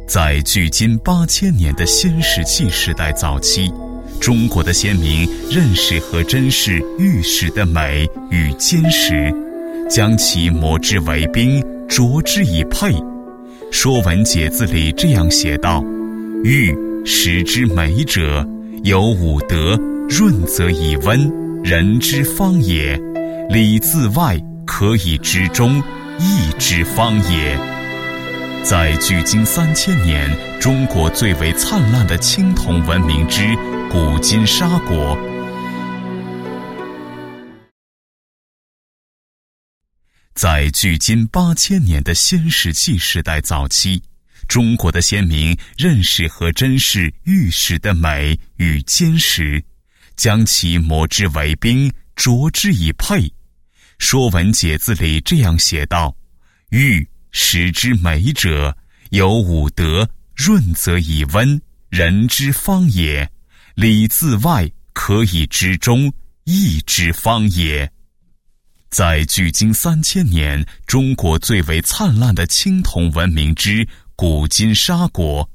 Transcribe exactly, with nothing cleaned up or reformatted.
在距今八千年的先史纪时代早期，中国的先民认识和珍视玉石的美与坚实，将其磨之为冰，琢之以佩。《说文解字》里这样写道：玉石之美者，有五德，润则以温，人之方也；礼自外，可以知中，义之方也。在距今三千年，中国最为灿烂的青铜文明之古今沙国。在距今八千年的先史纪时代早期，中国的先民认识和珍视玉石的美与坚实，将其磨之为冰，琢之以佩。《说文解字》里这样写道：玉石之美者，有五德，润则以温，人之方也；礼自外，可以知中，义之方也。在距今三千年，中国最为灿烂的青铜文明之古今沙国。